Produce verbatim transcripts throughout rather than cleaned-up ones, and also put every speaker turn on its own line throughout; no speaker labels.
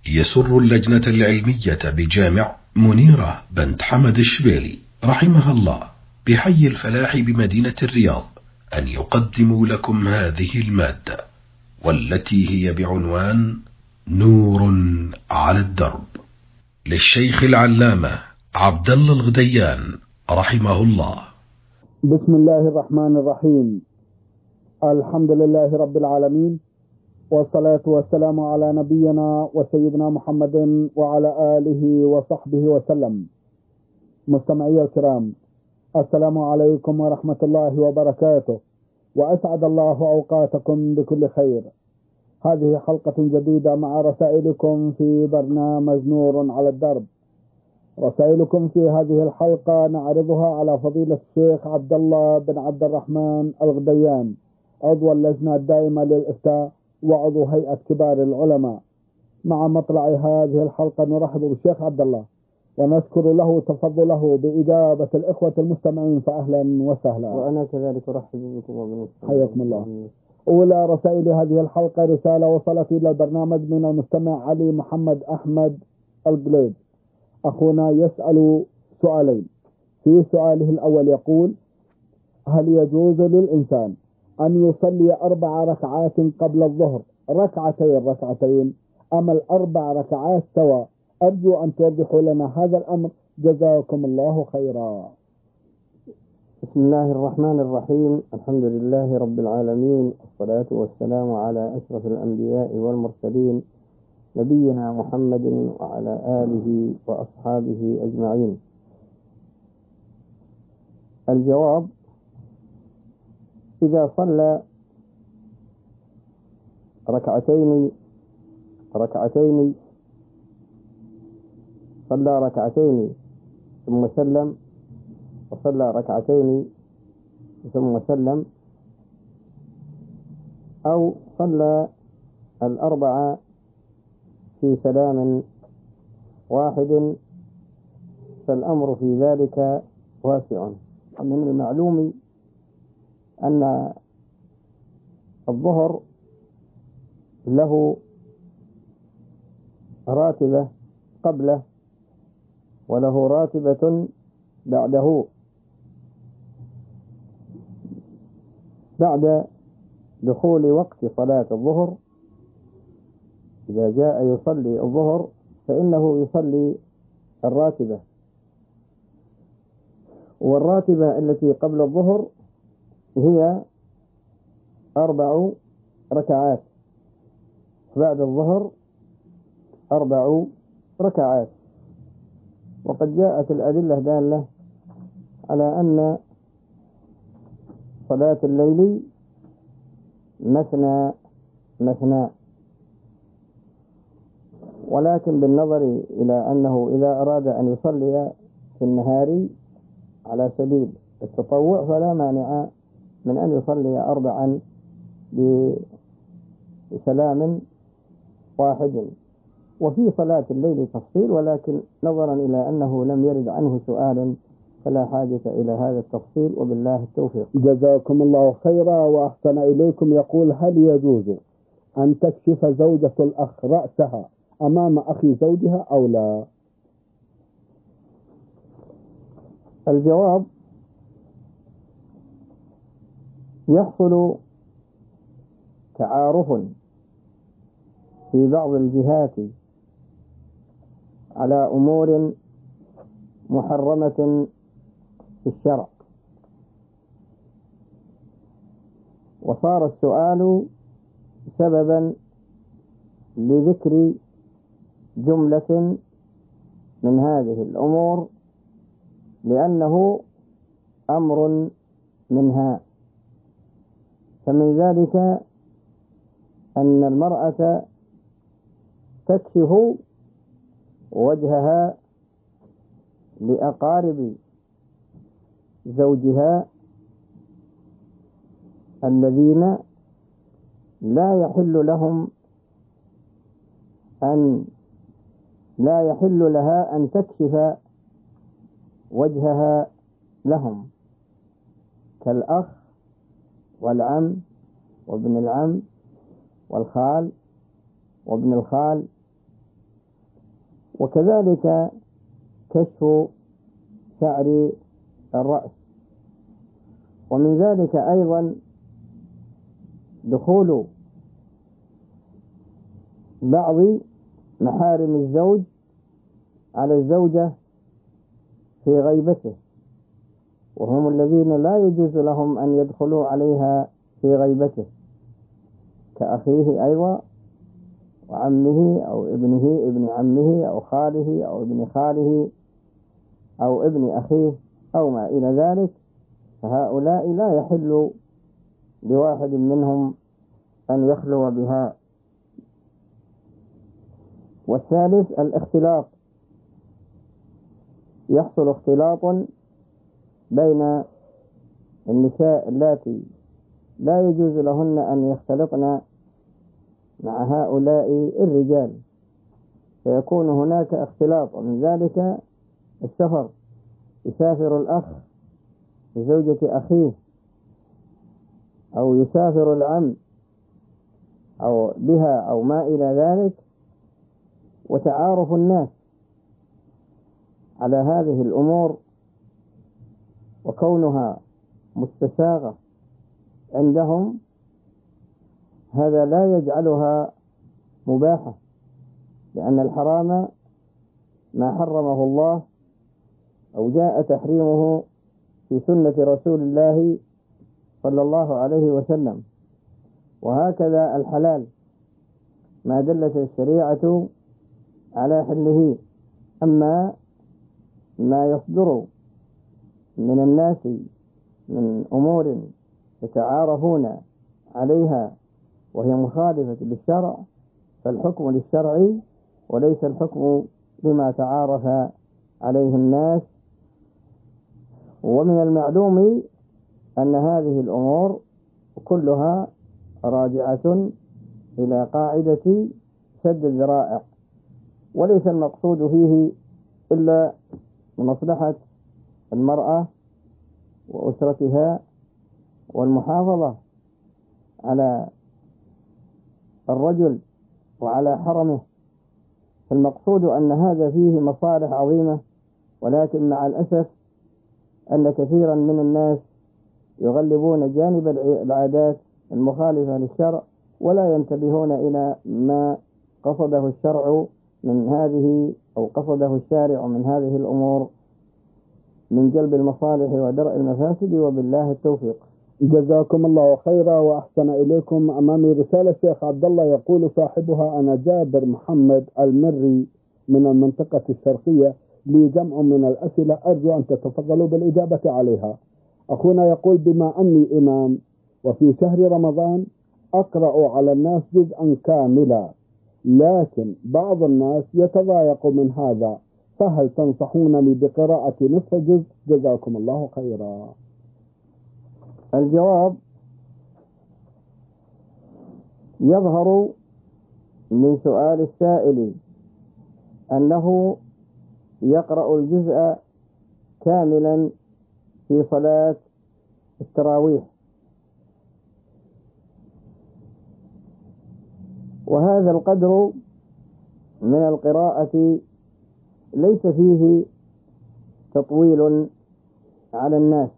يسر اللجنة العلمية بجامع منيرة بنت حمد الشبيلي رحمها الله بحي الفلاح بمدينة الرياض أن يقدموا لكم هذه المادة، والتي هي بعنوان نور على الدرب، للشيخ العلامة عبد الله الغديان رحمه الله.
بسم الله الرحمن الرحيم. الحمد لله رب العالمين، والصلاة والسلام على نبينا وسيدنا محمد وعلى آله وصحبه وسلم. مستمعي الكرام، السلام عليكم ورحمة الله وبركاته، وأسعد الله أوقاتكم بكل خير. هذه حلقة جديدة مع رسائلكم في برنامج نور على الدرب. رسائلكم في هذه الحلقة نعرضها على فضيلة الشيخ عبد الله بن عبد الرحمن الغديان، عضو اللجنة الدائمة للإفتاء وعضو هيئة كبار العلماء. مع مطلع هذه الحلقة نرحب بالشيخ عبد الله ونشكر له تفضله بإجابة الإخوة المستمعين، فأهلا وسهلا.
وأنا كذلك أرحب بكم وبالمستمعين،
حياكم الله. أولى رسائل هذه الحلقة رسالة وصلت إلى البرنامج من المستمع علي محمد أحمد البليد. أخونا يسأل سؤالين. في سؤاله الأول يقول: هل يجوز للإنسان أن يصلي أربع ركعات قبل الظهر ركعتين ركعتين أم الأربع ركعات سوا؟ أرجو أن توضحوا لنا هذا الأمر، جزاكم الله خيرا.
بسم الله الرحمن الرحيم. الحمد لله رب العالمين، والصلاة والسلام على أشرف الأنبياء والمرسلين، نبينا محمد وعلى آله وأصحابه أجمعين. الجواب: إذا صلى ركعتين ركعتين صلى ركعتين ثم سلم، وصلى ركعتين ثم سلم، أو صلى الأربعة في سلام واحد، فالأمر في ذلك واسع. من المعلوم أن الظهر له راتبة قبله وله راتبة بعده. بعد دخول وقت صلاة الظهر إذا جاء يصلي الظهر فإنه يصلي الراتبة، والراتبة التي قبل الظهر هي أربع ركعات، بعد الظهر أربع ركعات. وقد جاءت الأدلة دالة على أن صلاة الليل مثنى مثنى، ولكن بالنظر إلى أنه إذا أراد أن يصلي في النهار على سبيل التطوع فلا مانع من أن يصلي أربعا بسلام واحد. وفي صلاة الليل تفصيل، ولكن نظرا إلى أنه لم يرد عنه سؤال فلا حاجة إلى هذا التفصيل، وبالله التوفيق.
جزاكم الله خيرا وأحسن إليكم. يقول: هل يجوز أن تكشف زوجة الأخ رأسها أمام أخي زوجها أو لا؟
الجواب: يحصل تعارف في بعض الجهات على أمور محرمة في الشرع، وصار السؤال سببا لذكر جملة من هذه الأمور لأنه أمر منها. فمن ذلك أن المرأة تكشف وجهها لأقارب زوجها الذين لا يحل لهم أن لا يحل لها أن تكشف وجهها لهم، كالأخ والعم وابن العم والخال وابن الخال وكذلك كشف شعر الرأس. ومن ذلك أيضا دخول بعض محارم الزوج على الزوجة في غيبته، وهم الذين لا يجوز لهم أن يدخلوا عليها في غيبته، كأخيه أيضا وعمه أو ابنه ابن عمه أو خاله أو ابن خاله أو ابن أخيه أو ما إلى ذلك، فهؤلاء لا يحل لواحد منهم أن يخلو بها. والثالث الاختلاط، يحصل اختلاط بين النساء اللاتي لا يجوز لهن أن يختلطن مع هؤلاء الرجال، فيكون هناك اختلاط. ومن ذلك السفر، يسافر الأخ بزوجة أخيه، أو يسافر العم أو بها أو ما إلى ذلك، وتعارف الناس على هذه الأمور وكونها مستساغة عندهم، هذا لا يجعلها مباحة، لأن الحرام ما حرمه الله أو جاء تحريمه في سنة رسول الله صلى الله عليه وسلم. وهكذا الحلال ما دلت الشريعة على حله. أما ما يصدر من الناس من أمور يتعارفون عليها وهي مخالفة للشرع، فالحكم للشرع وليس الحكم لما تعارف عليه الناس. ومن المعلوم أن هذه الأمور كلها راجعة إلى قاعدة سد الذرائع، وليس المقصود فيه إلا مصلحة المرأة وأسرتها والمحافظة على الرجل وعلى حرمه، فالمقصود أن هذا فيه مصالح عظيمة. ولكن مع الأسف أن كثيرا من الناس يغلبون جانب العادات المخالفة للشرع، ولا ينتبهون إلى ما قصده الشرع من هذه أو قصده الشارع من هذه الأمور من جلب المصالح ودرء المفاسد، وبالله التوفيق.
جزاكم الله خيرا وأحسن إليكم. أمامي رسالة شيخ عبد الله يقول صاحبها: أنا جابر محمد المري من المنطقة الشرقية، لي جمع من الأسئلة أرجو أن تتفضلوا بالإجابة عليها. أخونا يقول: بما أني إمام وفي شهر رمضان أقرأ على الناس جزءا كاملا، لكن بعض الناس يتضايق من هذا، فهل تنصحونني بقراءة نصف جزء؟ جزاكم الله خيرا.
الجواب: يظهر من سؤال السائل أنه يقرأ الجزء كاملا في صلاة التراويح، وهذا القدر من القراءة ليس فيه تطويل على الناس،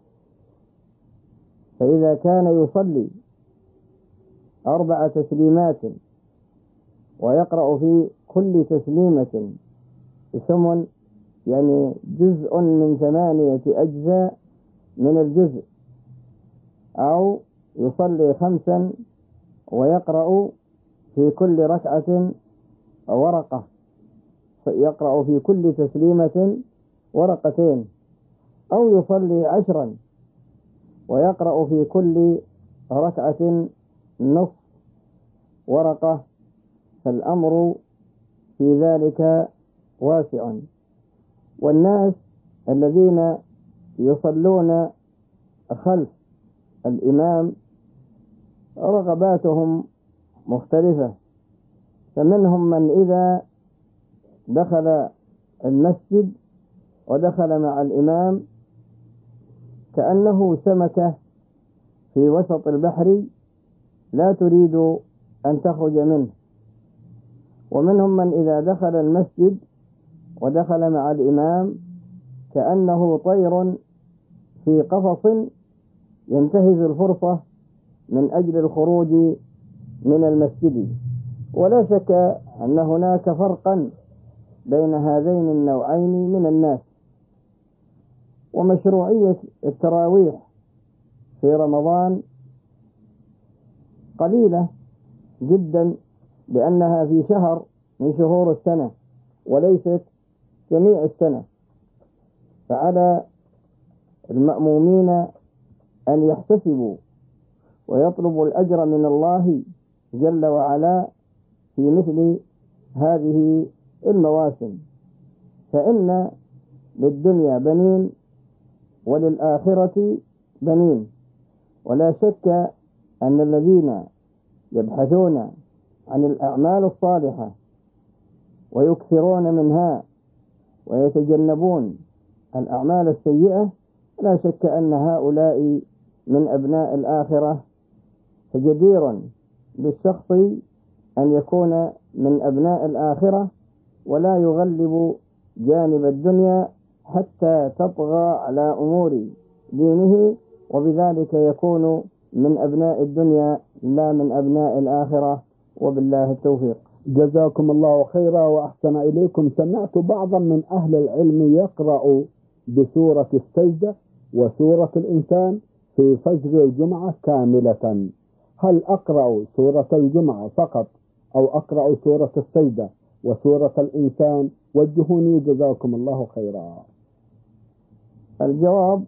فإذا كان يصلي أربع تسليمات ويقرأ في كل تسليمة ثمن، يعني جزء من ثمانية أجزاء من الجزء، أو يصلي خمسا ويقرأ في كل ركعة ورقة، يقرأ في كل تسليمة ورقتين، أو يصلي عشرا ويقرأ في كل ركعة نصف ورقة، فالأمر في ذلك واسع. والناس الذين يصلون خلف الإمام رغباتهم مختلفة، فمنهم من إذا دخل المسجد ودخل مع الإمام كأنه سمكة في وسط البحر لا تريد أن تخرج منه، ومنهم من إذا دخل المسجد ودخل مع الإمام كأنه طير في قفص ينتهز الفرصة من أجل الخروج من المسجد. ولا شك أن هناك فرقا بين هذين النوعين من الناس. ومشروعية التراويح في رمضان قليلة جدا، لأنها في شهر من شهور السنة وليست جميع السنة، فعلى المأمومين أن يحتسبوا ويطلبوا الأجر من الله جل وعلا في مثل هذه المواسم، فإن للدنيا بنين وللآخرة بنين. ولا شك أن الذين يبحثون عن الأعمال الصالحة ويكثرون منها ويتجنبون الأعمال السيئة، لا شك أن هؤلاء من أبناء الآخرة، فجدير بالشخص أن يكون من أبناء الآخرة ولا يغلب جانب الدنيا حتى تطغى على أمور دينه، وبذلك يكون من أبناء الدنيا لا من أبناء الآخرة، وبالله التوفيق.
جزاكم الله خيرا وأحسن إليكم. سمعت بعضا من أهل العلم يقرأ بسورة السجدة وسورة الإنسان في فجر الجمعة كاملة، هل أقرأ سورة الجمعة فقط أو أقرأ سورة السجدة وسورة الإنسان؟ وجهوني جزاكم الله خيرا.
الجواب: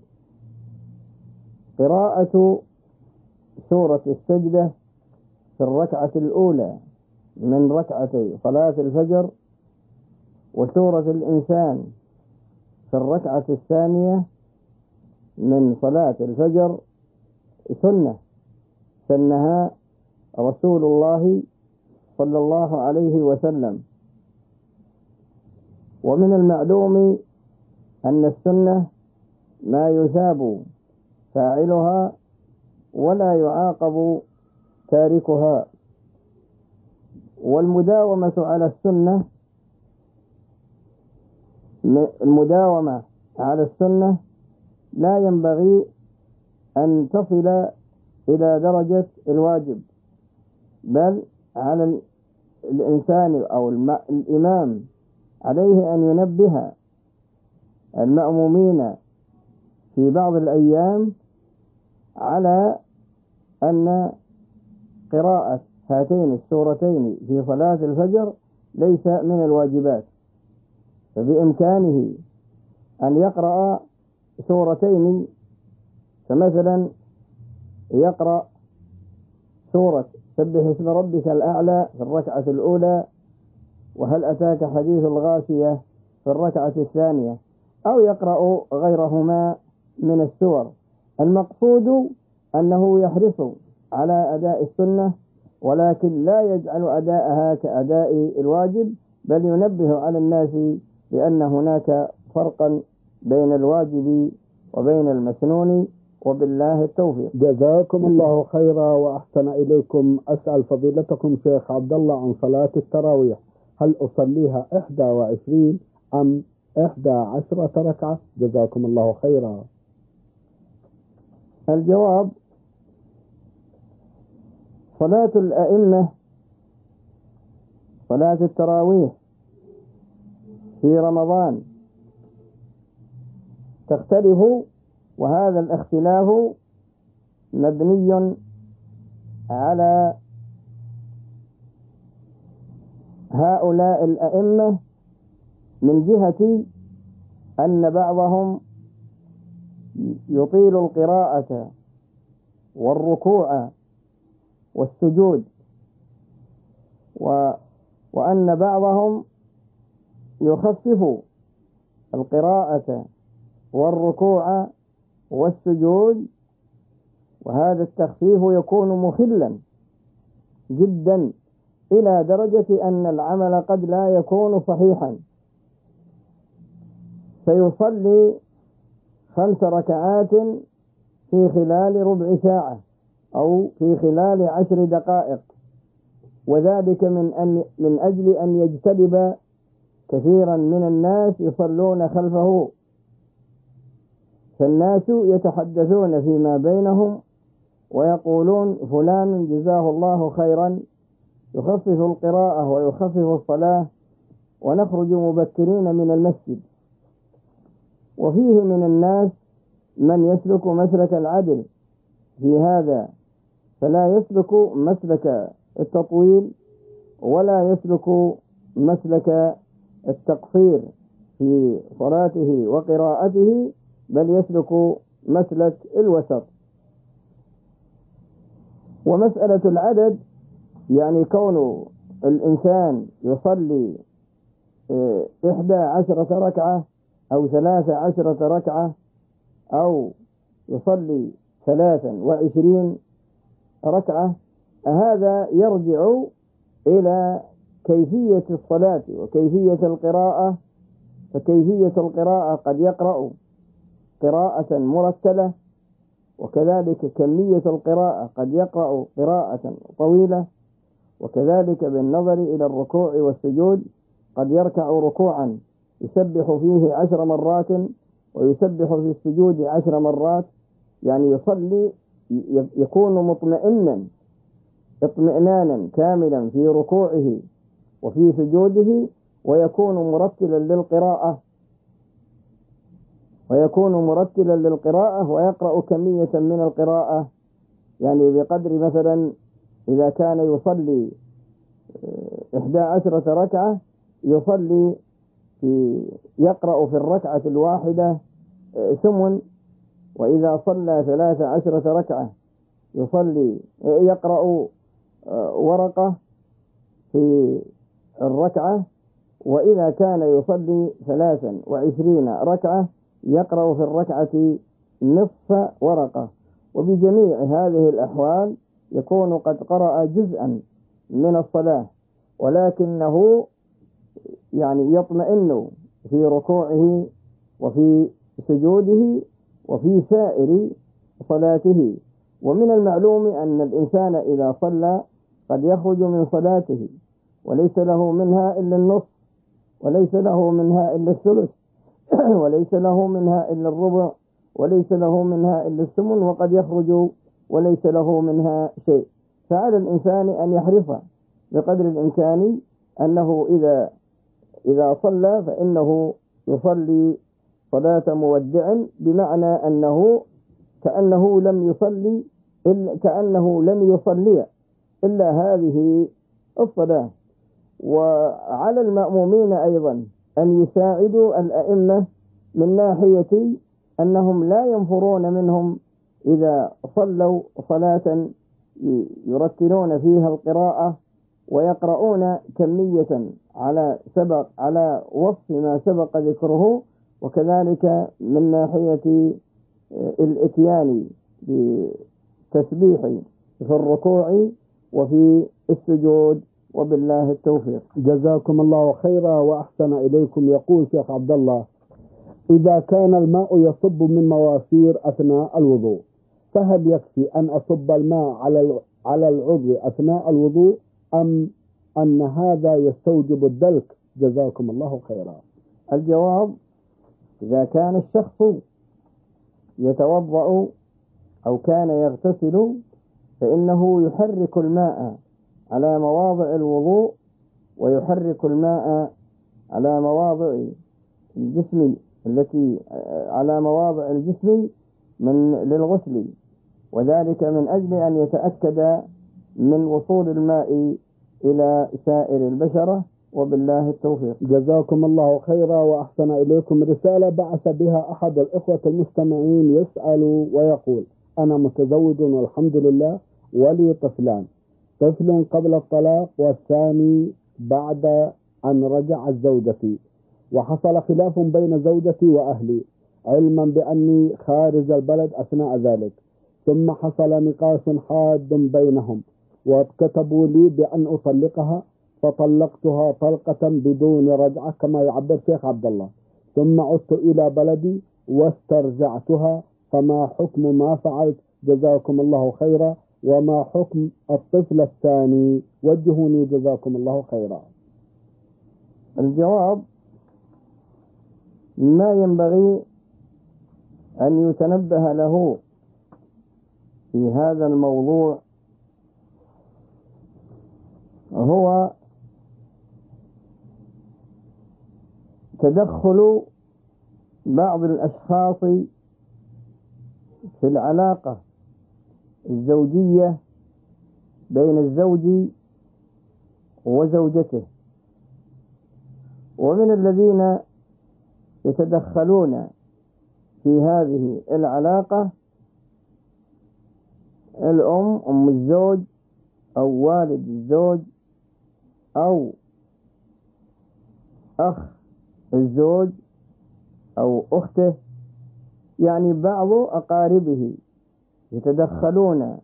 قراءة سورة السجدة في الركعة الأولى من ركعتي صلاة الفجر وسورة الإنسان في الركعة الثانية من صلاة الفجر سنة سنها رسول الله صلى الله عليه وسلم. ومن المعلوم أن السنة ما يثاب فاعلها ولا يعاقب تاركها، والمداومة على السنة المداومة على السنة لا ينبغي أن تصل إلى درجة الواجب، بل على الإنسان أو الإمام عليه أن ينبه المأمومين في بعض الأيام على أن قراءة هاتين السورتين في صلاة الفجر ليس من الواجبات، فبإمكانه أن يقرأ سورتين، فمثلا يقرأ سورة سبح اسم ربك الأعلى في الركعة الأولى، وهل أتاك حديث الغاشية في الركعة الثانية، أو يقرأ غيرهما من السور. المقصود أنه يحرص على أداء السنة، ولكن لا يجعل أداءها كأداء الواجب، بل ينبه على الناس بأن هناك فرقا بين الواجب وبين المسنون، وبالله التوفيق.
جزاكم الله خيرا وأحسن إليكم. أسأل فضيلتكم شيخ عبد الله عن صلاة التراويح، هل أصليها إحدى وعشرين أم إحدى عشرة ركعة؟ جزاكم الله خيرا.
الجواب: صلاة الأئمة صلاة التراويح في رمضان تختلف، وهذا الاختلاف مبني على هؤلاء الأئمة من جهة أن بعضهم يطيل القراءة والركوع والسجود، و وأن بعضهم يخفف القراءة والركوع والسجود، وهذا التخفيف يكون مخلا جدا إلى درجة أن العمل قد لا يكون صحيحا، فيصلي خمس ركعات في خلال ربع ساعة أو في خلال عشر دقائق، وذلك من أن من أجل أن يجتلب كثيرا من الناس يصلون خلفه، فالناس يتحدثون فيما بينهم ويقولون فلان جزاه الله خيرا يخفف القراءة ويخفف الصلاة، ونخرج مبكرين من المسجد. وفيه من الناس من يسلك مسلك العدل في هذا، فلا يسلك مسلك التطويل ولا يسلك مسلك التقصير في صلاته وقراءته، بل يسلك مسلك الوسط. ومسألة العدد يعني كون الإنسان يصلي إحدى عشرة ركعة أو ثلاثة عشرة ركعة أو يصلي ثلاثا وعشرين ركعة، هذا يرجع إلى كيفية الصلاة وكيفية القراءة. فكيفية القراءة قد يقرأ قراءة مرتلة، وكذلك كمية القراءة قد يقرأ قراءة طويلة، وكذلك بالنظر إلى الركوع والسجود قد يركع ركوعا يسبح فيه عشر مرات ويسبح في السجود عشر مرات، يعني يصلي يكون مطمئنا اطمئنانا كاملا في ركوعه وفي سجوده، ويكون مرتلا للقراءة ويكون مرتلا للقراءة ويقرأ كمية من القراءة، يعني بقدر مثلا إذا كان يصلي إحدى عشرة ركعة يصلي في يقرأ في الركعة الواحدة ثمن، وإذا صلى ثلاث عشرة ركعة يصلي يقرأ ورقة في الركعة، وإذا كان يصلي ثلاثا وعشرين ركعة يقرأ في الركعة نصف ورقة. وبجميع هذه الأحوال يكون قد قرأ جزءا من الصلاة، ولكنه يعني يطمئن في ركوعه وفي سجوده وفي سائر صلاته. ومن المعلوم أن الإنسان إذا صلى قد يخرج من صلاته وليس له منها إلا النصف، وليس له منها إلا الثلث، وليس له منها إلا الربع، وليس له منها إلا الثمن، وقد يخرج وليس له منها شيء. فعلى الإنسان أن يحرص بقدر الإمكان أنه إذا إذا صلى فإنه يصلي صلاة مودع، بمعنى أنه كأنه لم يصلي إلا كأنه لم يصلي إلا هذه الصلاة. وعلى المأمومين أيضا أن يساعدوا الأئمة من ناحية أنهم لا ينفرون منهم إذا صلوا صلاة يرتلون فيها القراءة ويقرؤون كمية على سبق على وصف ما سبق ذكره، وكذلك من ناحية الاتيان بتسبيح في الركوع وفي السجود، وبالله التوفيق.
جزاكم الله خيرا وأحسن إليكم. يقول شيخ عبد الله: إذا كان الماء يصب من مواسير أثناء الوضوء، فهل يكفي أن أصب الماء على على العضو أثناء الوضوء، أم أن هذا يستوجب الدلك؟ جزاكم الله خيرا.
الجواب: إذا كان الشخص يتوضأ أو كان يغتسل فإنه يحرك الماء على مواضع الوضوء ويحرك الماء على مواضع الجسم التي على مواضع الجسم من للغسل، وذلك من أجل أن يتأكد من وصول الماء إلى سائر البشرة، وبالله التوفيق.
جزاكم الله خيرا وأحسن إليكم. رسالة بعث بها أحد الإخوة المستمعين يسأل ويقول: أنا متزوج والحمد لله، ولي طفلان، طفل قبل الطلاق والثاني بعد أن رجعت زوجتي، وحصل خلاف بين زوجتي وأهلي علما بأني خارج البلد أثناء ذلك، ثم حصل نقاش حاد بينهم وكتبوا لي بأن أطلقها، فطلقتها طلقة بدون رجعة كما يعبر شيخ عبد الله، ثم عدت إلى بلدي واسترجعتها، فما حكم ما فعلت؟ جزاكم الله خيرا. وما حكم الطفل الثاني؟ وجهوني جزاكم الله خيرا.
الجواب: ما ينبغي أن يتنبه له في هذا الموضوع هو تدخل بعض الأشخاص في العلاقة الزوجية بين الزوج وزوجته. ومن الذين يتدخلون في هذه العلاقة الأم، أم الزوج، أو والد الزوج، أو أخ الزوج أو أخته، يعني بعض أقاربه يتدخلون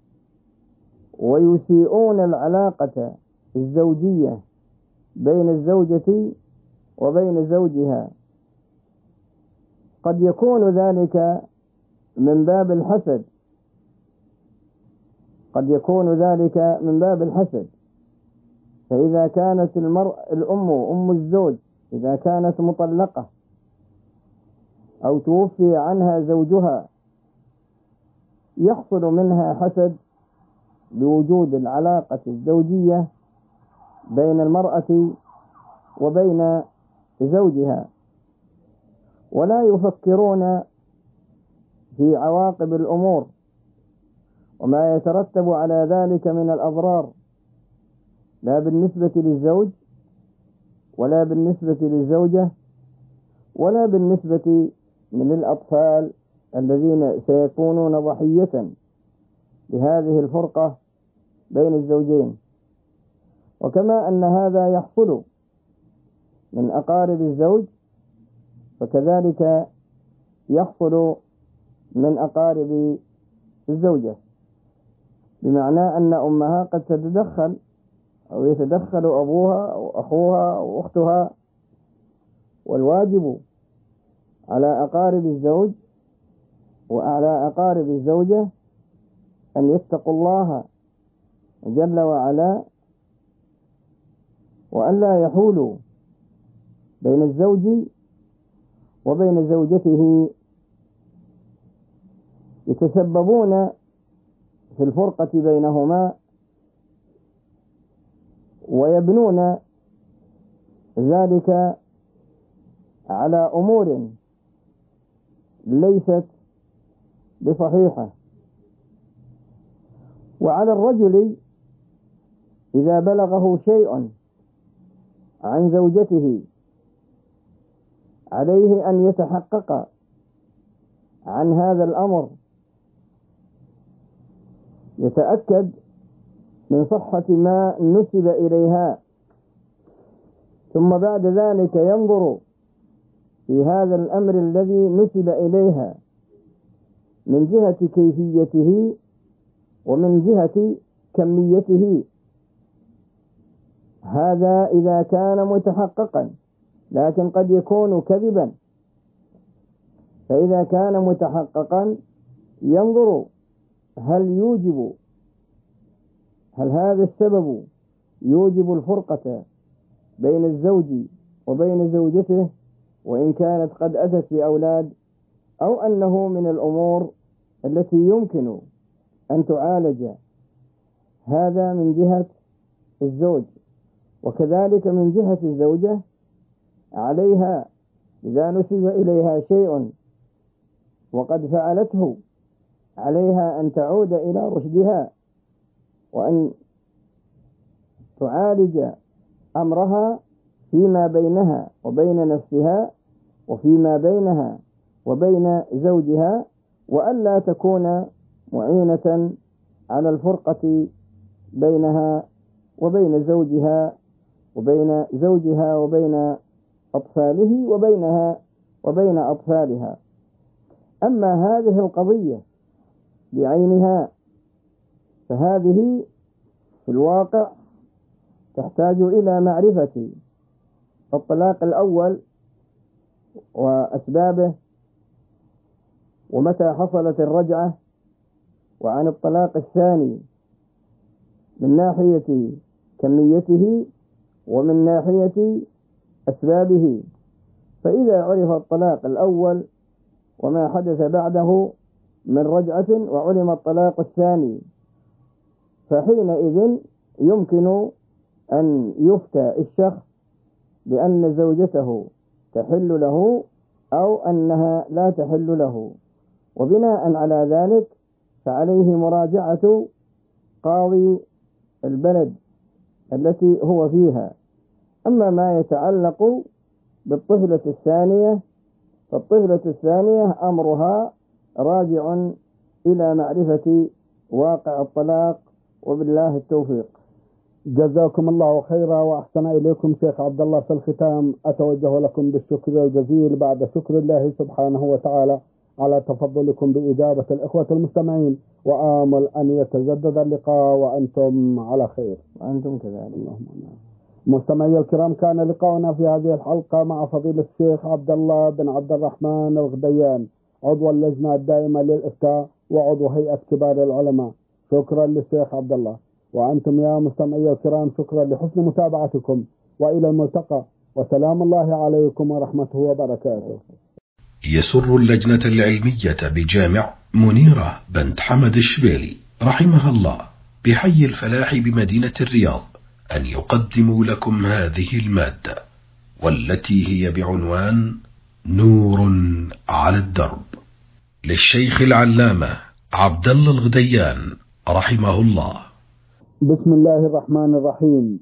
ويسيئون العلاقة الزوجية بين الزوجة وبين زوجها. قد يكون ذلك من باب الحسد، قد يكون ذلك من باب الحسد. فإذا كانت المرأة الأم أم الزوج إذا كانت مطلقة أو توفي عنها زوجها يحصل منها حسد بوجود العلاقة الزوجية بين المرأة وبين زوجها، ولا يفكرون في عواقب الأمور وما يترتب على ذلك من الأضرار، لا بالنسبة للزوج ولا بالنسبة للزوجة ولا بالنسبة من الأطفال الذين سيكونون ضحية لهذه الفرقة بين الزوجين. وكما أن هذا يحصل من أقارب الزوج فكذلك يحصل من أقارب الزوجة، بمعنى أن أمها قد تتدخل أو يتدخل أبوها أو أخوها أو أختها. والواجب على أقارب الزوج وعلى أقارب الزوجة أن يتقوا الله جل وعلا، وأن لا يحولوا بين الزوج وبين زوجته يتسببون في الفرقة بينهما ويبنون ذلك على أمور ليست بصحيحة. وعلى الرجل إذا بلغه شيء عن زوجته عليه أن يتحقق عن هذا الأمر، يتأكد من صحة ما نسب إليها، ثم بعد ذلك ينظر في هذا الأمر الذي نسب إليها من جهة كيفيته ومن جهة كميته. هذا إذا كان متحققا، لكن قد يكون كذبا. فإذا كان متحققا ينظر هل يوجب هل هذا السبب يوجب الفرقة بين الزوج وبين زوجته وإن كانت قد أتت بأولاد، أو أنه من الأمور التي يمكن أن تعالج. هذا من جهة الزوج. وكذلك من جهة الزوجة عليها إذا نسب إليها شيء وقد فعلته عليها أن تعود إلى رشدها وأن تعالج أمرها فيما بينها وبين نفسها وفيما بينها وبين زوجها، وألا تكون معينة على الفرقة بينها وبين زوجها وبين زوجها وبين أطفاله وبينها وبين أطفالها. أما هذه القضية بعينها فهذه في الواقع تحتاج إلى معرفة الطلاق الأول وأسبابه ومتى حصلت الرجعة، وعن الطلاق الثاني من ناحية كميته ومن ناحية أسبابه. فإذا عرف الطلاق الأول وما حدث بعده من رجعة وعلم الطلاق الثاني، فحينئذ يمكن أن يفتى الشخص بأن زوجته تحل له أو أنها لا تحل له، وبناء على ذلك فعليه مراجعة قاضي البلد التي هو فيها. أما ما يتعلق بالطفلة الثانية فالطفلة الثانية أمرها راجع إلى معرفة واقع الطلاق، وبالله التوفيق.
جزاكم الله خيرا وأحسن إليكم شيخ عبد الله. في الختام أتوجه لكم بالشكر الجزيل بعد شكر الله سبحانه وتعالى على تفضلكم بإجابة الإخوة المستمعين، وآمل أن يتجدد اللقاء وأنتم على خير.
وأنتم كذلك.
اللهم آمين. مستمعي الكرام، كان لقاؤنا في هذه الحلقة مع فضيلة الشيخ عبد الله بن عبد الرحمن الغديان، عضو اللجنة الدائمة للإفتاء وعضو هيئة كبار العلماء. شكرا للشيخ عبد الله، وأنتم يا مستمعي الكرام شكرا لحسن متابعتكم، وإلى الملتقى، وسلام الله عليكم ورحمته وبركاته.
يسر اللجنة العلمية بجامع منيرة بنت حمد الشبيلي رحمها الله بحي الفلاح بمدينة الرياض أن يقدموا لكم هذه المادة، والتي هي بعنوان نور على الدرب، للشيخ العلامة عبد الله الغديان رحمه الله.
بسم الله الرحمن الرحيم.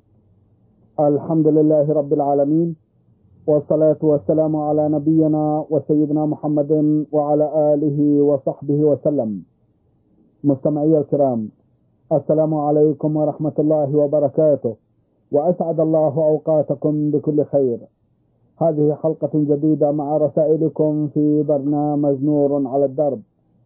الحمد لله رب العالمين، والصلاة والسلام على نبينا وسيدنا محمد وعلى آله وصحبه وسلم. مستمعي الكرام، السلام عليكم ورحمة الله وبركاته، وأسعد الله أوقاتكم بكل خير. هذه حلقة جديدة مع رسائلكم في برنامج نور على الدرب.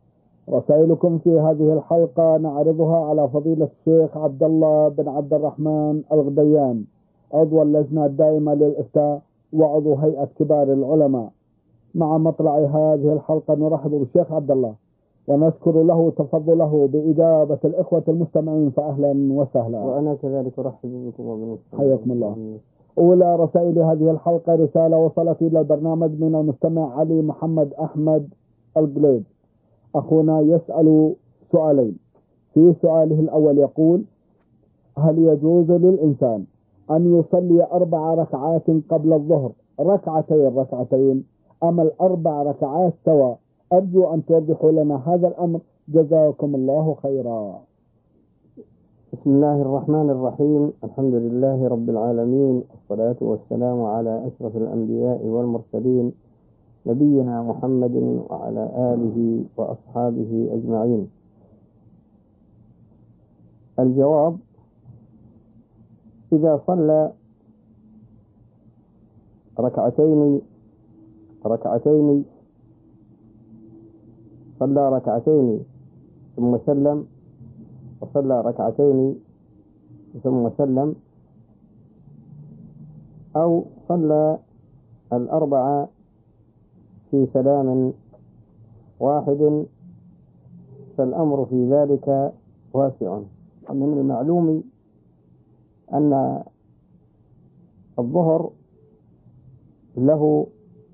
رسائلكم في هذه الحلقة نعرضها على فضيلة الشيخ عبد الله بن عبد الرحمن الغديان، عضو اللجنة الدائمة للإفتاء وعضو هيئة كبار العلماء. مع مطلع هذه الحلقة نرحب بالشيخ عبد الله ونشكر له تفضله بإجابة الإخوة المستمعين، فأهلا وسهلا.
وأنا كذلك أرحب بكم وبالمستمعين.
حياكم الله. أولى رسائل هذه الحلقة رسالة وصلت إلى البرنامج من المستمع علي محمد أحمد البليد. أخونا يسأل سؤالين. في سؤاله الأول يقول: هل يجوز للإنسان أن يصلي أربع ركعات قبل الظهر ركعتين ركعتين أم الأربع ركعات سوا؟ أرجو أن توضحوا لنا هذا الأمر، جزاكم الله خيرا.
بسم الله الرحمن الرحيم. الحمد لله رب العالمين، والصلاة والسلام على أشرف الأنبياء والمرسلين نبينا محمد وعلى آله وأصحابه أجمعين. الجواب: إذا صلى ركعتين ركعتين صلى ركعتين ثم سلم، وصلى ركعتين ثم سلم، أو صلى الأربعة في سلام واحد، فالأمر في ذلك واسع. من المعلوم أن الظهر له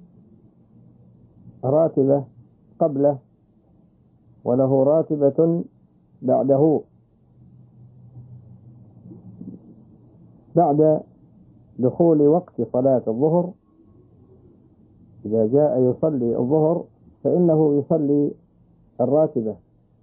راتبة قبله وله راتبة بعده. بعد دخول وقت صلاة الظهر إذا جاء يصلي الظهر فإنه يصلي الراتبة،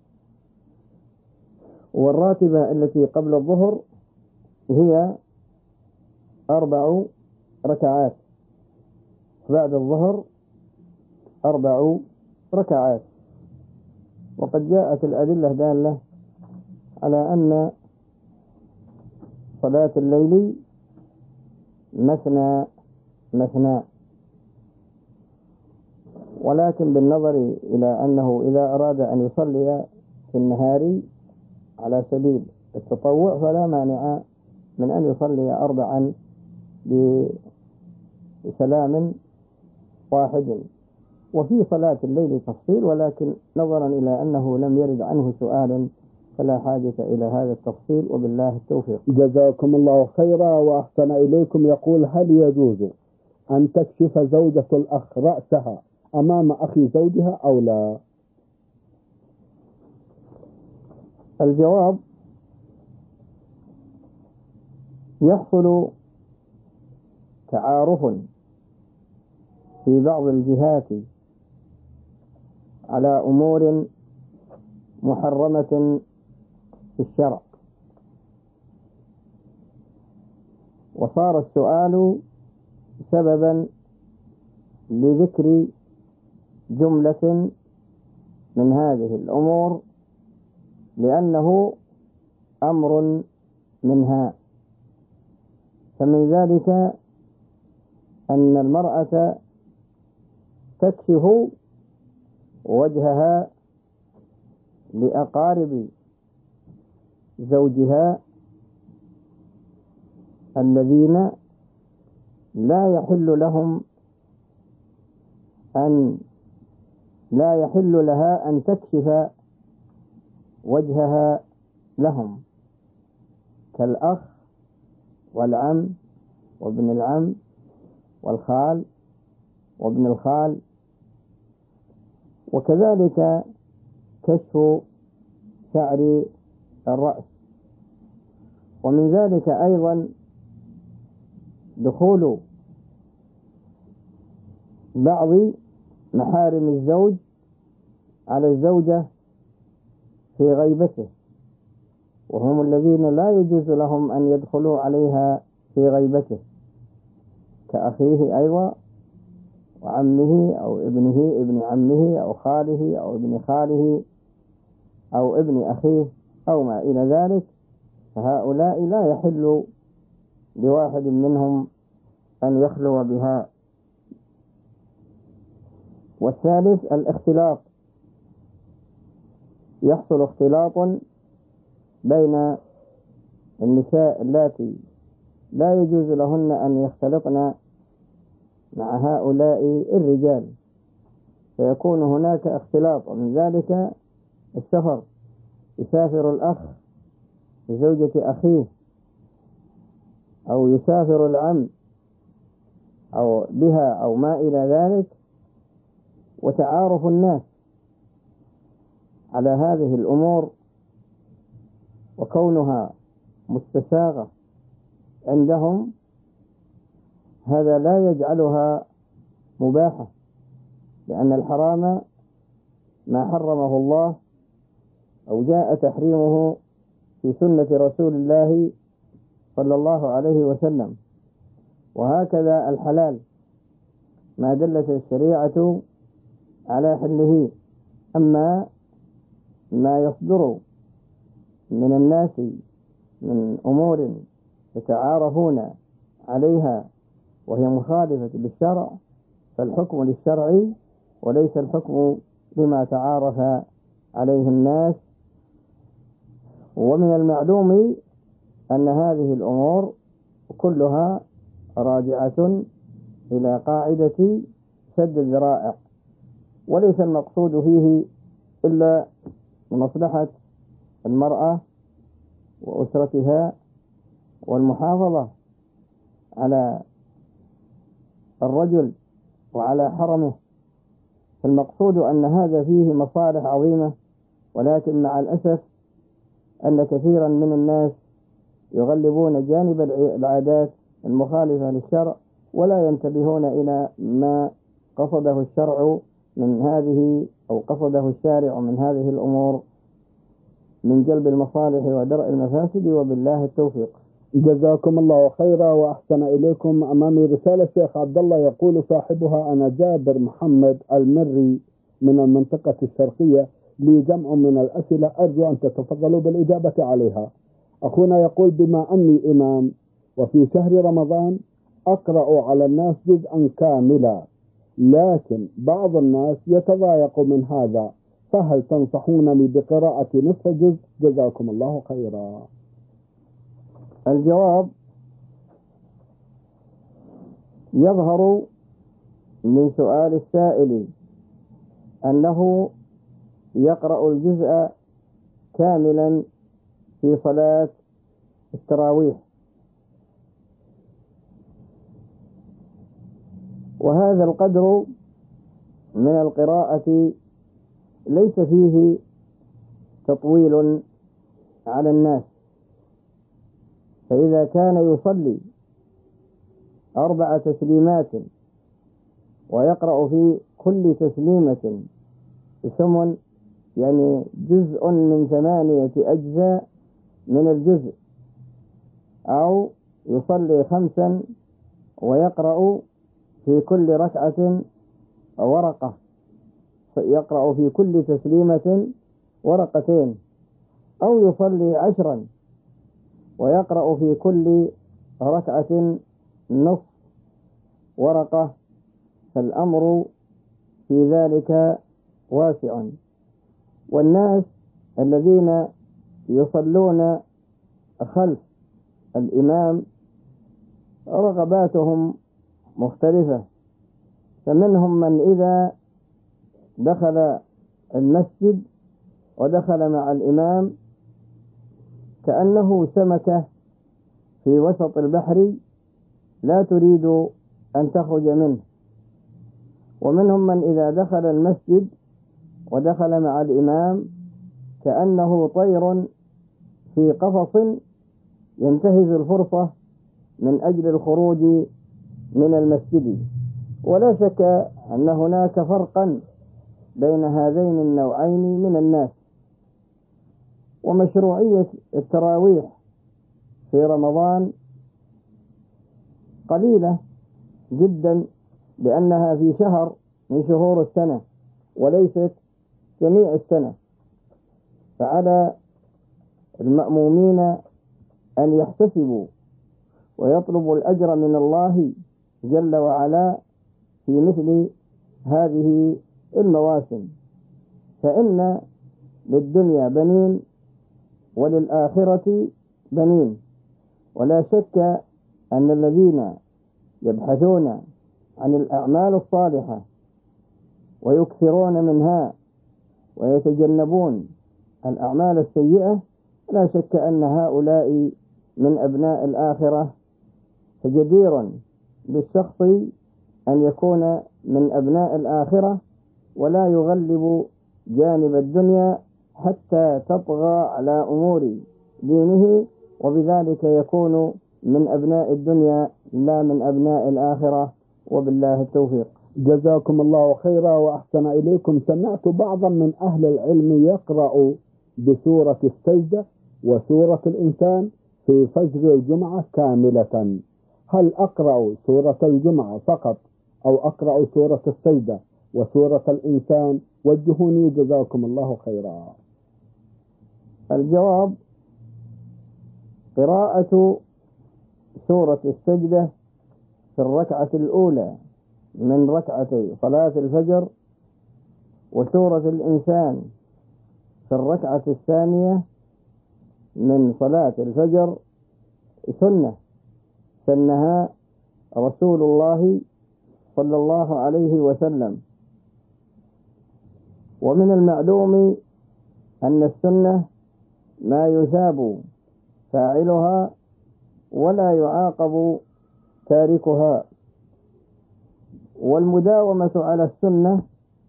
والراتبة التي قبل الظهر هي أربع ركعات، بعد الظهر أربع ركعات. وقد جاءت الأدلة دالة على أن صلاة الليل مثنى مثنى، ولكن بالنظر إلى أنه إذا أراد أن يصلي في النهار على سبيل التطوع فلا مانع من أن يصلي أربعا بسلام واحد. وفي صلاة الليل تفصيل، ولكن نظرا إلى أنه لم يرد عنه سؤال فلا حاجة إلى هذا التفصيل، وبالله التوفيق.
جزاكم الله خيرا وأحسن إليكم. يقول: هل يجوز أن تكشف زوجة الأخ رأسها أمام أخي زوجها أو لا؟
الجواب: يحصل تعارف في بعض الجهات على أمور محرمة في الشرع، وصار السؤال سببا لذكر جملة من هذه الأمور لأنه أمر منها. فمن ذلك أن المرأة تكشف وجهها لأقارب زوجها الذين لا يحل لهم أن لا يحل لها أن تكشف وجهها لهم، كالأخ والعم وابن العم والخال وابن الخال، وكذلك كشف شعر الرأس. ومن ذلك أيضا دخول بعض محارم الزوج على الزوجة في غيبته، وهم الذين لا يجوز لهم أن يدخلوا عليها في غيبته، كأخيه أيضا وعمه أو ابنه ابن عمه أو خاله أو ابن خاله أو ابن أخيه أو ما إلى ذلك. فهؤلاء لا يحل لواحد منهم أن يخلو بها. والثالث الاختلاط، يحصل اختلاط بين النساء اللاتي لا يجوز لهن أن يختلطن مع هؤلاء الرجال، فيكون هناك اختلاط. ومن ذلك السفر، يسافر الأخ بزوجة أخيه، أو يسافر العم أو بها أو ما إلى ذلك، وتعارف الناس على هذه الأمور وكونها مستساغة عندهم، هذا لا يجعلها مباحة، لأن الحرام ما حرمه الله أو جاء تحريمه في سنة رسول الله صلى الله عليه وسلم. وهكذا الحلال ما دلت الشريعة على حله. أما ما يصدر من الناس من أمور يتعارفون عليها وهي مخالفة للشرع، فالحكم للشرع وليس الحكم لما تعارف عليه الناس. ومن المعلوم أن هذه الأمور كلها راجعة إلى قاعدة سد الذرائع، وليس المقصود فيه إلا مصلحة المرأة وأسرتها والمحافظة على الرجل وعلى حرمه. فالمقصود أن هذا فيه مصالح عظيمة، ولكن مع الأسف أن كثيرا من الناس يغلبون جانب العادات المخالفة للشرع، ولا ينتبهون إلى ما قصده الشرع من هذه أو قصده الشارع من هذه الأمور من جلب المصالح ودرء المفاسد، وبالله التوفيق.
جزاكم الله خيرا وأحسن إليكم. أمامي رسالة شيخ عبد الله يقول صاحبها: أنا جابر محمد المري من المنطقة الشرقية، لي جمع من الأسئلة أرجو أن تتفضلوا بالإجابة عليها. أخونا يقول: بما أني إمام وفي شهر رمضان أقرأ على الناس جزءا كاملا، لكن بعض الناس يتضايق من هذا، فهل تنصحونني بقراءة نصف جزء؟ جزاكم الله خيرا.
الجواب: يظهر من سؤال السائل أنه يقرأ الجزء كاملا في صلاة التراويح، وهذا القدر من القراءة ليس فيه تطويل على الناس، فإذا كان يصلي أربع تسليمات ويقرأ في كل تسليمة ثمن، يعني جزء من ثمانية أجزاء من الجزء، أو يصلي خمسا ويقرأ في كل ركعة ورقة، يقرأ في كل تسليمة ورقتين، أو يصلي عشرا ويقرأ في كل ركعة نصف ورقة، فالأمر في ذلك واسع. والناس الذين يصلون خلف الإمام رغباتهم مختلفة، فمنهم من إذا دخل المسجد ودخل مع الإمام كأنه سمكة في وسط البحر لا تريد أن تخرج منه، ومنهم من إذا دخل المسجد ودخل مع الإمام كأنه طير في قفص ينتهز الفرصة من أجل الخروج من المسجد. ولا شك أن هناك فرقا بين هذين النوعين من الناس. ومشروعية التراويح في رمضان قليلة جدا، لأنها في شهر من شهور السنة وليست جميع السنة، فعلى المأمومين أن يحتسبوا ويطلبوا الأجر من الله جل وعلا في مثل هذه المواسم، فإن للدنيا بنين وللآخرة بنين. ولا شك أن الذين يبحثون عن الأعمال الصالحة ويكثرون منها ويتجنبون الأعمال السيئة، لا شك أن هؤلاء من أبناء الآخرة، فجدير بالشخص أن يكون من أبناء الآخرة ولا يغلب جانب الدنيا حتى تطغى على أمور دينه، وبذلك يكون من أبناء الدنيا لا من أبناء الآخرة، وبالله التوفيق.
جزاكم الله خيرا وأحسن إليكم. سمعت بعضا من أهل العلم يقرأ بسورة السجدة وسورة الإنسان في فجر الجمعة كاملة، هل أقرأ سورة الجمعة فقط أو أقرأ سورة السجدة وسورة الإنسان؟ وجهوني جزاكم الله خيرا.
الجواب: قراءة سورة السجدة في الركعة الأولى من ركعتي صلاة الفجر، وسورة الإنسان في الركعة الثانية من صلاة الفجر سنة سنها رسول الله صلى الله عليه وسلم. ومن المعلوم أن السنة ما يثاب فاعلها ولا يعاقب تاركها، والمداومة على السنة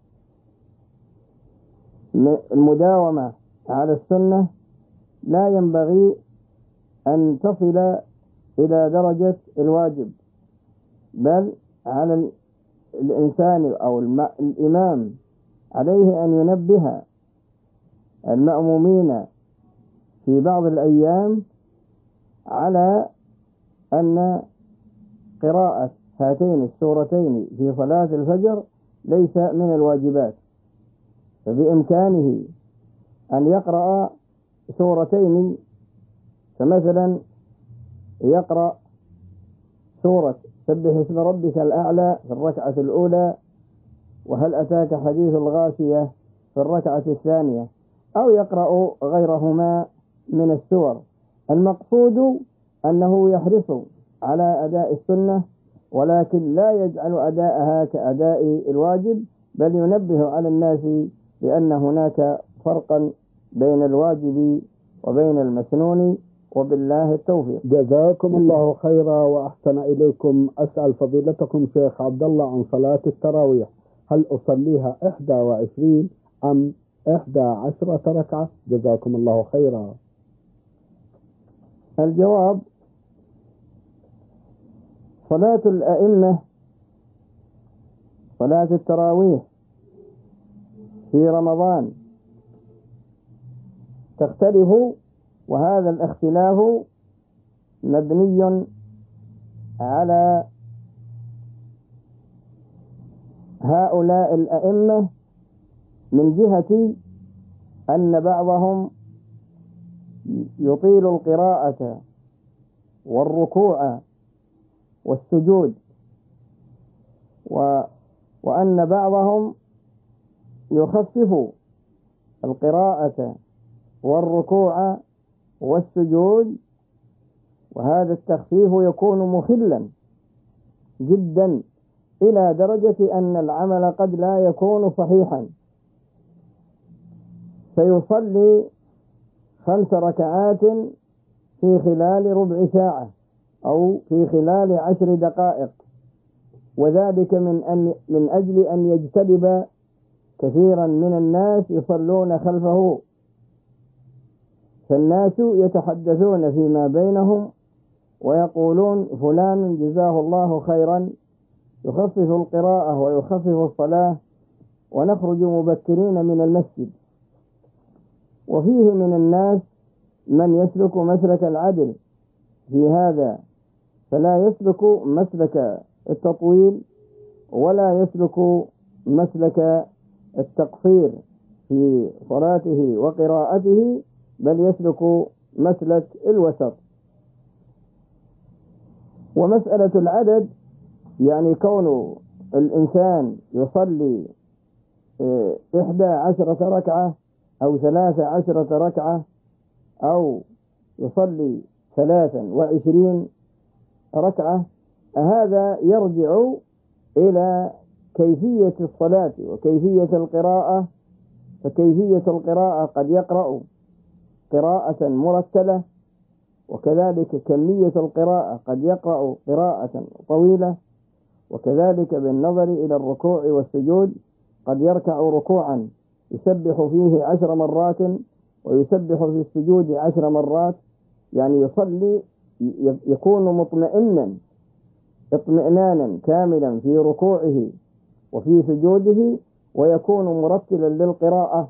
المداومة على السنة لا ينبغي أن تصل إلى درجة الواجب، بل على الإنسان أو الإمام عليه أن ينبه المأمومين في بعض الأيام على أن قراءة هاتين السورتين في صلاة الفجر ليس من الواجبات، فبإمكانه أن يقرأ سورتين، فمثلا يقرأ سورة سبح اسم ربك الأعلى في الركعة الأولى، وهل أتاك حديث الغاشية في الركعة الثانية، أو يقرأ غيرهما من السور. المقصود أنه يحرص على أداء السنة، ولكن لا يجعل أداءها كأداء الواجب، بل ينبه على الناس بأن هناك فرقا بين الواجب وبين المسنون، وبالله التوفيق.
جزاكم الله خيرا وأحسن إليكم. أسأل فضيلتكم شيخ عبد الله عن صلاة التراويح، هل أصليها إحدى وعشرين أم إحدى عشرة ركعة؟ جزاكم الله خيرا.
الجواب: صلاة الأئمة، صلاة التراويح في رمضان تختلف، وهذا الاختلاف مبني على هؤلاء الأئمة من جهة أن بعضهم يطيل القراءة والركوع والسجود، و وأن بعضهم يخفف القراءة والركوع والسجود، وهذا التخفيف يكون مخلا جدا إلى درجة أن العمل قد لا يكون صحيحا، فيصلي خمس ركعات في خلال ربع ساعة أو في خلال عشر دقائق، وذلك من أن من أجل أن يجتلب كثيرا من الناس يصلون خلفه، فالناس يتحدثون فيما بينهم ويقولون فلان جزاه الله خيرا يخفف القراءة ويخفف الصلاة، ونخرج مبكرين من المسجد. وفيه من الناس من يسلك مسلك العدل في هذا، فلا يسلك مسلك التطويل ولا يسلك مسلك التقصير في صلاته وقراءته، بل يسلك مسلك الوسط. ومسألة العدد يعني كون الإنسان يصلي إحدى عشرة ركعة أو ثلاث عشرة ركعة أو يصلي ثلاثا وعشرين ركعة، هذا يرجع إلى كيفية الصلاة وكيفية القراءة. فكيفية القراءة قد يقرأ قراءة مرتلة، وكذلك كمية القراءة قد يقرأ قراءة طويلة، وكذلك بالنظر إلى الركوع والسجود قد يركع ركوعا يسبح فيه عشر مرات ويسبح في السجود عشر مرات، يعني يصلي يكون مطمئنا اطمئنانا كاملا في ركوعه وفي سجوده، ويكون مرتلا للقراءة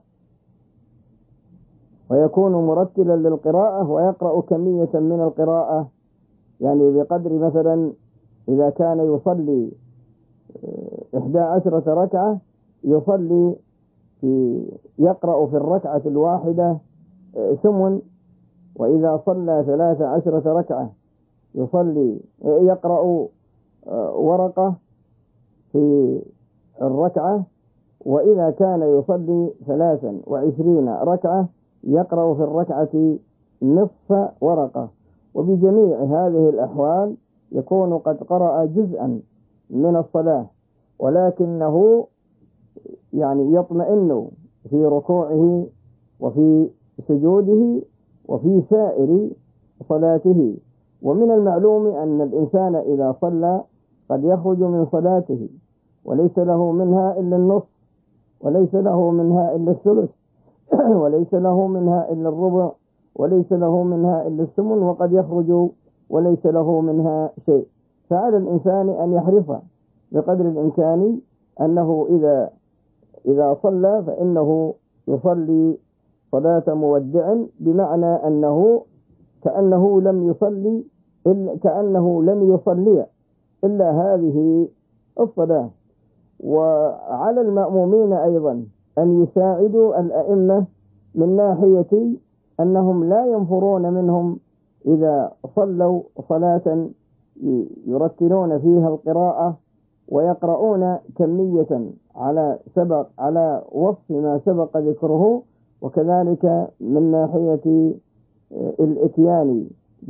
ويكون مرتلا للقراءة ويقرأ كمية من القراءة، يعني بقدر مثلا إذا كان يصلي إحدى عشرة ركعة يصلي في يقرأ في الركعة الواحدة ثمن، وإذا صلى ثلاث عشرة ركعة يصلي يقرأ ورقة في الركعة، وإذا كان يصلي ثلاثا وعشرين ركعة يقرأ في الركعة نصف ورقة. وبجميع هذه الأحوال يكون قد قرأ جزءا من الصلاة، ولكنه يعني يطمئن في ركوعه وفي سجوده وفي سائر صلاته. ومن المعلوم أن الإنسان إذا صلى قد يخرج من صلاته وليس له منها إلا النصف، وليس له منها إلا الثلث، وليس له منها إلا الربع، وليس له منها إلا الثمن، وقد يخرج وليس له منها شيء. فعلى الإنسان أن يحرص بقدر الإمكان أنه إذا إذا صلى فإنه يصلي صلاة مودع، بمعنى أنه كأنه لم يصلي إلا كأنه لم يصلي إلا هذه الصلاة. وعلى المأمومين أيضا أن يساعدوا الأئمة من ناحية أنهم لا ينفرون منهم إذا صلوا صلاة يرتلون فيها القراءة ويقرؤون كمية على سبق على وصف ما سبق ذكره، وكذلك من ناحية الاتيان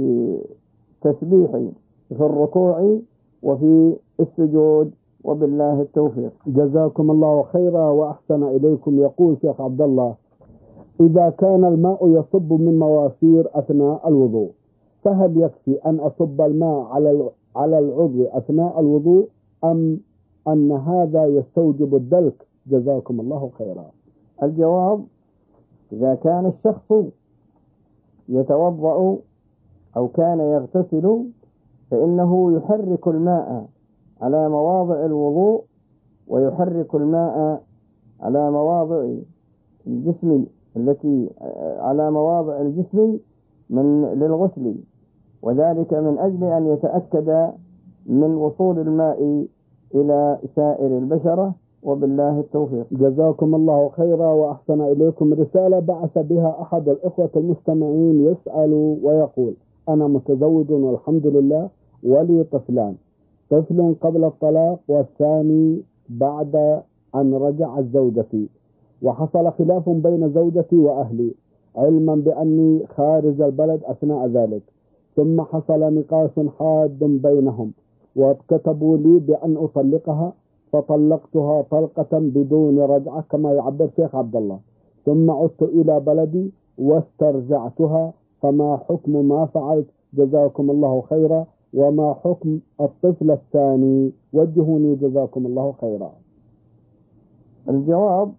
بتسبيح في الركوع وفي السجود، وبالله التوفيق.
جزاكم الله خيرا وأحسن إليكم. يقول شيخ عبد الله: إذا كان الماء يصب من مواسير أثناء الوضوء فهل يكفي أن أصب الماء على على العضو أثناء الوضوء أم أن هذا يستوجب الدلك؟ جزاكم الله خيرا.
الجواب: إذا كان الشخص يتوضأ أو كان يغتسل فإنه يحرك الماء على مواضع الوضوء ويحرك الماء على مواضع الجسم التي على مواضع الجسم من للغسل، وذلك من أجل أن يتأكد من وصول الماء إلى سائر البشرة، وبالله التوفيق.
جزاكم الله خيرا وأحسن إليكم. رسالة بعث بها أحد الإخوة المستمعين يسأل ويقول: أنا متزوج والحمد لله، ولي طفلان، طفل قبل الطلاق والثاني بعد أن رجعت زوجتي، وحصل خلاف بين زوجتي وأهلي علما بأني خارج البلد أثناء ذلك، ثم حصل نقاش حاد بينهم وكتبوا لي بأن أطلقها، فطلقتها طلقة بدون رجعة كما يعبر شيخ عبد الله، ثم عدت إلى بلدي واسترجعتها، فما حكم ما فعلت؟ جزاكم الله خيرا. وما حكم الطفل الثاني؟ وجهوني جزاكم الله خيرا.
الجواب: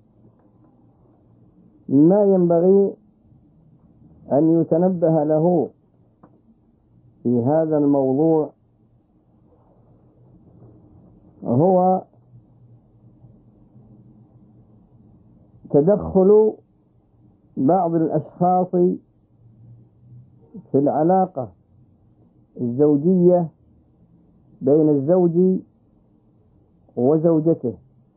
ما ينبغي أن يتنبه له في هذا الموضوع هو تدخل بعض الأشخاص في العلاقة الزوجية بين الزوج وزوجته،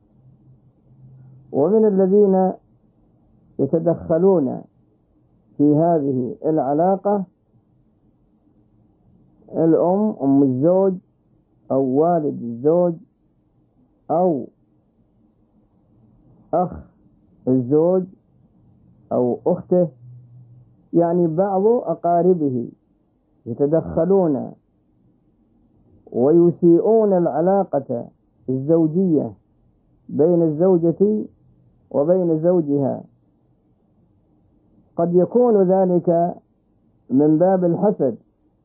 ومن الذين يتدخلون في هذه العلاقة الأم، أم الزوج، أو والد الزوج، أو أخ الزوج أو أخته، يعني بعض أقاربه يتدخلون ويسيئون العلاقة الزوجية بين الزوجة وبين زوجها. قد يكون ذلك من باب الحسد،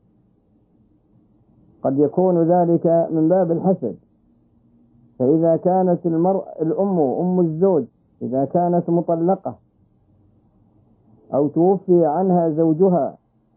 قد يكون ذلك من باب الحسد. فإذا كانت المرأة الأم أم الزوج إذا كانت مطلقة أو توفي عنها زوجها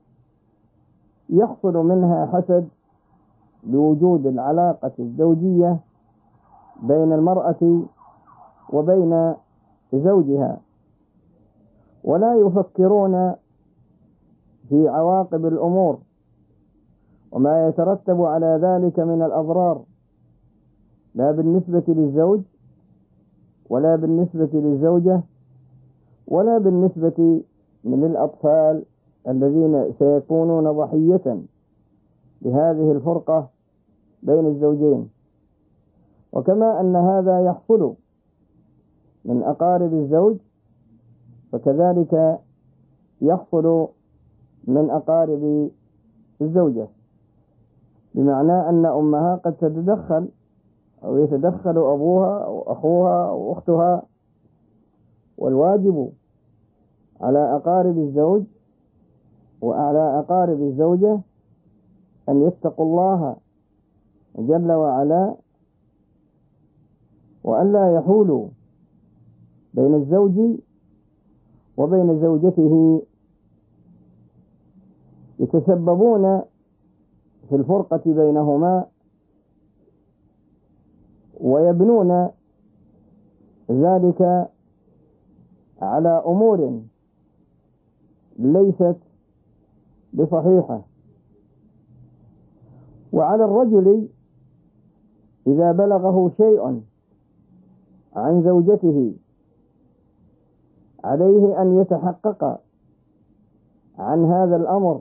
يحصل منها حسد بوجود العلاقة الزوجية بين المرأة وبين زوجها، ولا يفكرون في عواقب الأمور وما يترتب على ذلك من الأضرار، لا بالنسبة للزوج ولا بالنسبة للزوجة ولا بالنسبة من الأطفال الذين سيكونون ضحية لهذه الفرقة بين الزوجين. وكما أن هذا يحصل من أقارب الزوج فكذلك يحصل من أقارب الزوجة، بمعنى أن أمها قد تتدخل أو يتدخل أبوها أو أخوها أو أختها، والواجب على أقارب الزوج وعلى أقارب الزوجة أن يتقوا الله جل وعلا، وأن لا يحولوا بين الزوج وبين زوجته يتسببون في الفرقة بينهما ويبنون ذلك على أمور ليست بصحيحة. وعلى الرجل إذا بلغه شيء عن زوجته عليه أن يتحقق عن هذا الأمر،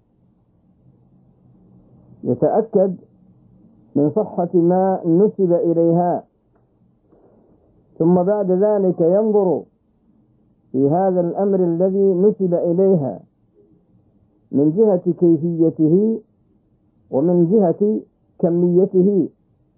يتأكد من صحة ما نسب إليها، ثم بعد ذلك ينظر في هذا الأمر الذي نسب إليها من جهة كيفيته ومن جهة كميته.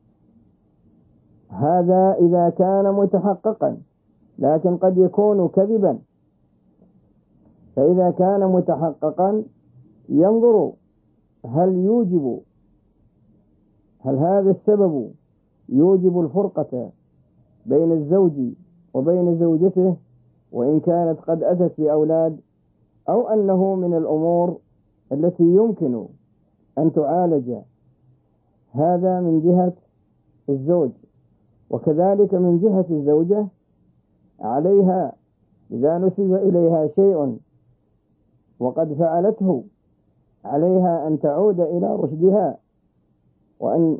هذا إذا كان متحققا، لكن قد يكون كذبا. فإذا كان متحققا ينظر هل يوجب هل هذا السبب يوجب الفرقة بين الزوج وبين زوجته وإن كانت قد أتت بأولاد، أو أنه من الأمور التي يمكن أن تعالج؟ هذا من جهة الزوج. وكذلك من جهة الزوجة عليها إذا نسب إليها شيء وقد فعلته عليها أن تعود إلى رشدها وأن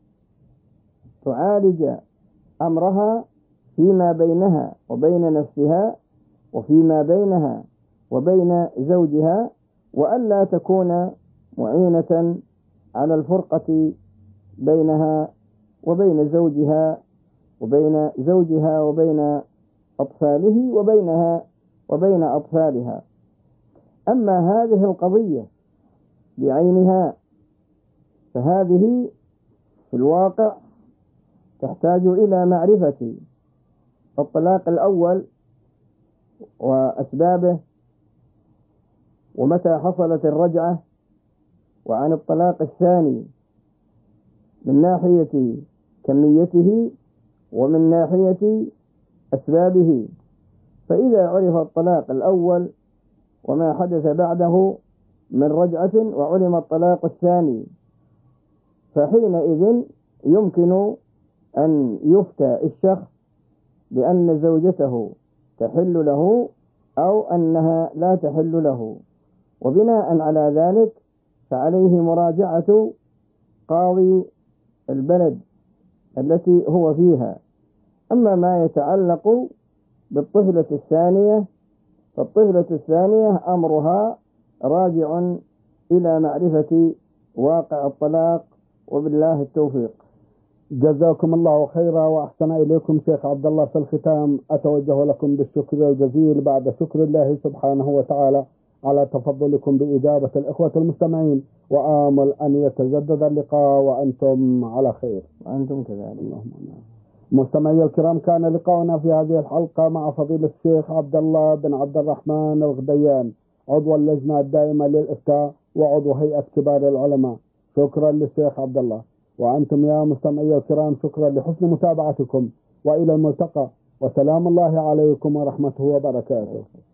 تعالج أمرها فيما بينها وبين نفسها وفيما بينها وبين زوجها، وألا تكون معينة على الفرقة بينها وبين زوجها وبين زوجها وبين أطفاله وبينها وبين أطفالها. أما هذه القضية بعينها فهذه في الواقع تحتاج إلى معرفة الطلاق الأول وأسبابه ومتى حصلت الرجعة، وعن الطلاق الثاني من ناحية كميته ومن ناحية أسبابه. فإذا عرف الطلاق الأول وما حدث بعده من رجعة وعلم الطلاق الثاني، فحينئذ يمكن أن يفتى الشخص بأن زوجته تحل له أو أنها لا تحل له، وبناء على ذلك فعليه مراجعة قاضي البلد التي هو فيها. أما ما يتعلق بالطفلة الثانية فالطفلة الثانية أمرها راجع إلى معرفة واقع الطلاق، وبالله التوفيق.
جزاكم الله خيرا وأحسن إليكم شيخ عبد الله. في الختام أتوجه لكم بالشكر الجزيل بعد شكر الله سبحانه وتعالى على تفضلكم بإجابة الإخوة المستمعين، وآمل أن يتجدد اللقاء وأنتم على خير.
وأنتم كذلك.
اللهم آمين. مستمعي الكرام، كان لقاؤنا في هذه الحلقة مع فضيلة الشيخ عبد الله بن عبد الرحمن الغديان، عضو اللجنة الدائمة للإفتاء وعضو هيئة كبار العلماء. شكرا للشيخ عبد الله. وأنتم يا مستمعي الكرام شكرا لحسن متابعتكم، وإلى الملتقى، وسلام الله عليكم ورحمته وبركاته.